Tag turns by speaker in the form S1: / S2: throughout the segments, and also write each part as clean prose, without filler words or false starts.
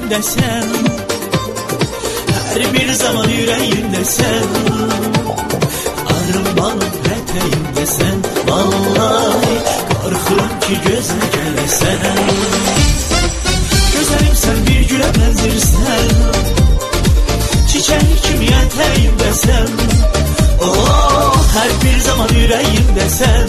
S1: sen, her bir zaman yüreğimde sen, arım balım eteğimde sen. Vallahi korkuram ki göze gelesen. Güzelim sen, bir güle benzirsen, çiçeği kimi eteğimde sen. Oh, her bir zaman yüreğimde sen,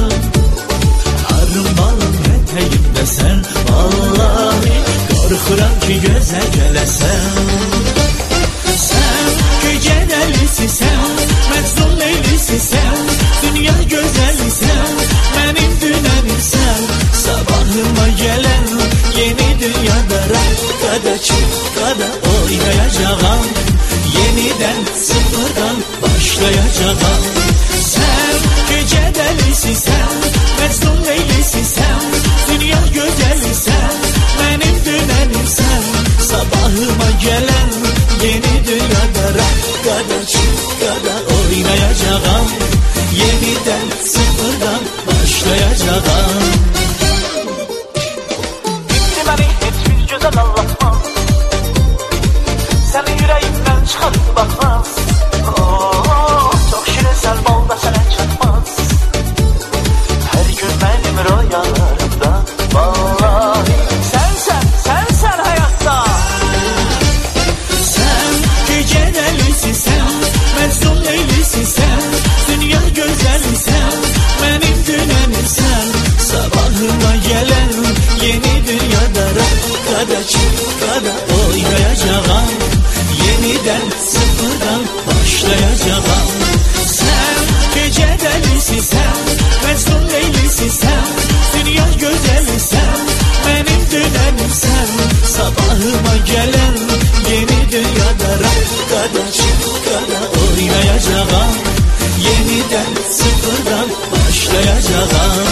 S1: arım balım eteğimde sen. Vallahi korkuram ki göze gelesen. Sen gece delisi sen, Mecnun Leylisi sen, dünya güzeli sen, benim dünenim sen. Sabahıma gelen yeni dünyada rakkada çıkkada oynayacağım, yeniden sıfırdan başlayacağım. Sen gece delisi sen, Mecnun Leylisi sen, dünya güzeli sen, benim dünenim sen. Sabahıma gelen yeni dünyada rakkada çıkkada oynayacağım, yeniden sıfırdan başlayacağım.
S2: Bitti beni hiçbir güzel anlatmaz, seni yüreğimden çıkarıp bakmaz. Oh, çok şirinsen bal da sana çatmaz, her gün benim rüyalarımda. Vallahi sensen hayatta.
S1: Sen gece delisi sen, Mecnun Leylisi sen, dünya güzeli sen, benim dünenim sen. Sabahıma gelen yeni dünyada rakkada çıkkada oynayacağım, yeniden sıfırdan başlayacağım. Sen gece delisi sen, Mecnun Leylisi sen, dünya güzeli sen, benim dünenim sen. Sabahıma gelen yeni dünyada rakkada çıkkada oynayacağım, yeniden sıfırdan başlayacağım.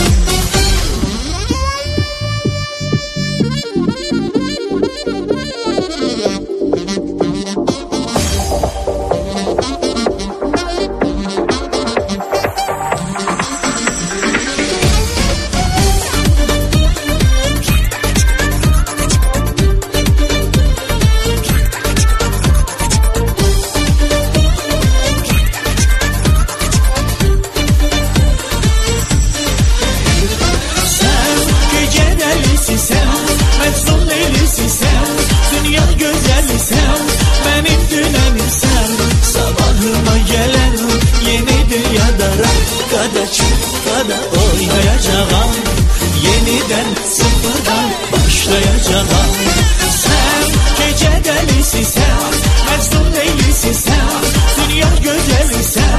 S1: Sen, Mecnun Leylisi sen, dünya güzeli sen, benim dünenim sen. Sabahıma gelen yeni dünyada rakkada çıkkada oynayacağım, yeniden sıfırdan başlayacağım. Sen gece delisi sen, Mecnun Leylisi sen, dünya güzeli sen,